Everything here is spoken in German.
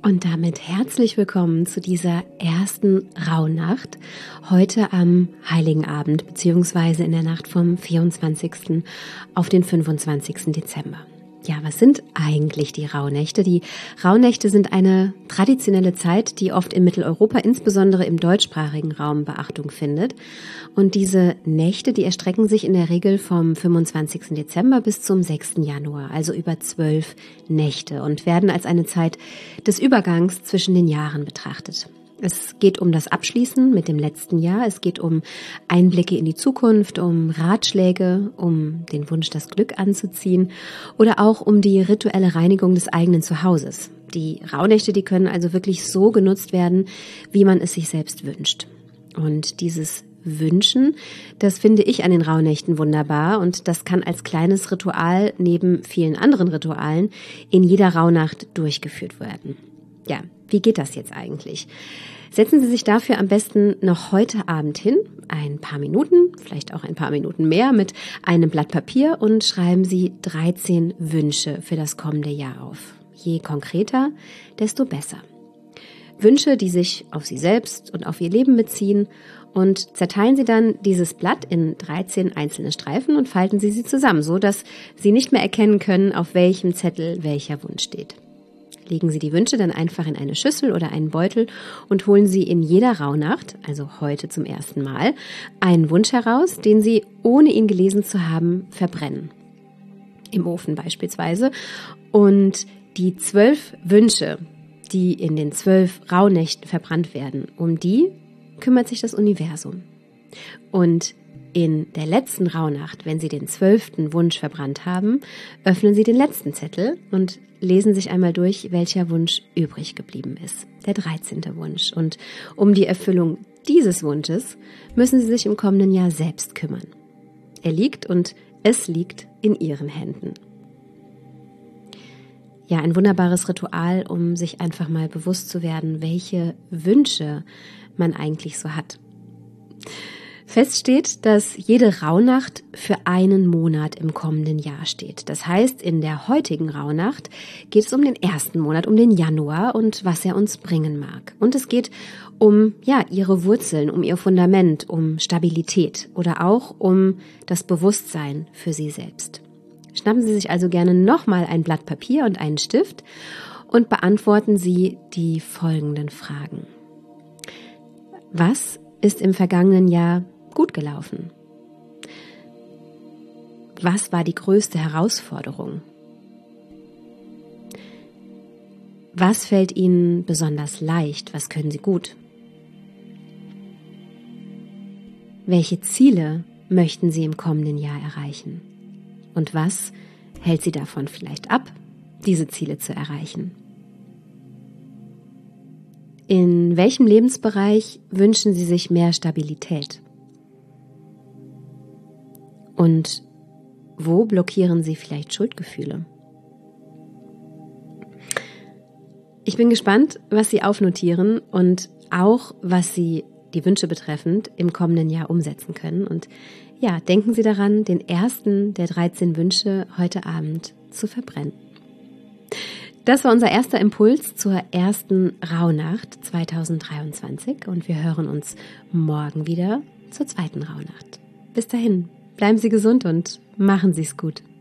Und damit herzlich willkommen zu dieser ersten Rauhnacht, heute am Heiligen Abend beziehungsweise in der Nacht vom 24. auf den 25. Dezember. Ja, was sind eigentlich die Rauhnächte? Die Rauhnächte sind eine traditionelle Zeit, die oft in Mitteleuropa, insbesondere im deutschsprachigen Raum, Beachtung findet. Und diese Nächte, die erstrecken sich in der Regel vom 25. Dezember bis zum 6. Januar, also über 12 Nächte und werden als eine Zeit des Übergangs zwischen den Jahren betrachtet. Es geht um das Abschließen mit dem letzten Jahr, es geht um Einblicke in die Zukunft, um Ratschläge, um den Wunsch, das Glück anzuziehen oder auch um die rituelle Reinigung des eigenen Zuhauses. Die Rauhnächte, die können also wirklich so genutzt werden, wie man es sich selbst wünscht. Und dieses Wünschen, das finde ich an den Rauhnächten wunderbar und das kann als kleines Ritual neben vielen anderen Ritualen in jeder Rauhnacht durchgeführt werden. Ja, wie geht das jetzt eigentlich? Setzen Sie sich dafür am besten noch heute Abend hin, ein paar Minuten, vielleicht auch ein paar Minuten mehr, mit einem Blatt Papier und schreiben Sie 13 Wünsche für das kommende Jahr auf. Je konkreter, desto besser. Wünsche, die sich auf Sie selbst und auf Ihr Leben beziehen, und zerteilen Sie dann dieses Blatt in 13 einzelne Streifen und falten Sie zusammen, so dass Sie nicht mehr erkennen können, auf welchem Zettel welcher Wunsch steht. Legen Sie die Wünsche dann einfach in eine Schüssel oder einen Beutel und holen Sie in jeder Rauhnacht, also heute zum ersten Mal, einen Wunsch heraus, den Sie, ohne ihn gelesen zu haben, verbrennen. Im Ofen beispielsweise. Und die 12 Wünsche, die in den 12 Rauhnächten verbrannt werden, um die kümmert sich das Universum. Und in der letzten Rauhnacht, wenn Sie den 12. Wunsch verbrannt haben, öffnen Sie den letzten Zettel und lesen sich einmal durch, welcher Wunsch übrig geblieben ist. Der 13. Wunsch. Und um die Erfüllung dieses Wunsches müssen Sie sich im kommenden Jahr selbst kümmern. Er liegt und es liegt in Ihren Händen. Ja, ein wunderbares Ritual, um sich einfach mal bewusst zu werden, welche Wünsche man eigentlich so hat. Fest steht, dass jede Rauhnacht für einen Monat im kommenden Jahr steht. Das heißt, in der heutigen Rauhnacht geht es um den ersten Monat, um den Januar und was er uns bringen mag. Und es geht um Ihre Wurzeln, um Ihr Fundament, um Stabilität oder auch um das Bewusstsein für Sie selbst. Schnappen Sie sich also gerne nochmal ein Blatt Papier und einen Stift und beantworten Sie die folgenden Fragen. Was ist im vergangenen Jahr gut gelaufen? Was war die größte Herausforderung? Was fällt Ihnen besonders leicht? Was können Sie gut? Welche Ziele möchten Sie im kommenden Jahr erreichen? Und was hält Sie davon vielleicht ab, diese Ziele zu erreichen? In welchem Lebensbereich wünschen Sie sich mehr Stabilität? Und wo blockieren Sie vielleicht Schuldgefühle? Ich bin gespannt, was Sie aufnotieren und auch, was Sie, die Wünsche betreffend, im kommenden Jahr umsetzen können. Und ja, denken Sie daran, den ersten der 13 Wünsche heute Abend zu verbrennen. Das war unser erster Impuls zur ersten Rauhnacht 2023 und wir hören uns morgen wieder zur zweiten Rauhnacht. Bis dahin, bleiben Sie gesund und machen Sie es gut.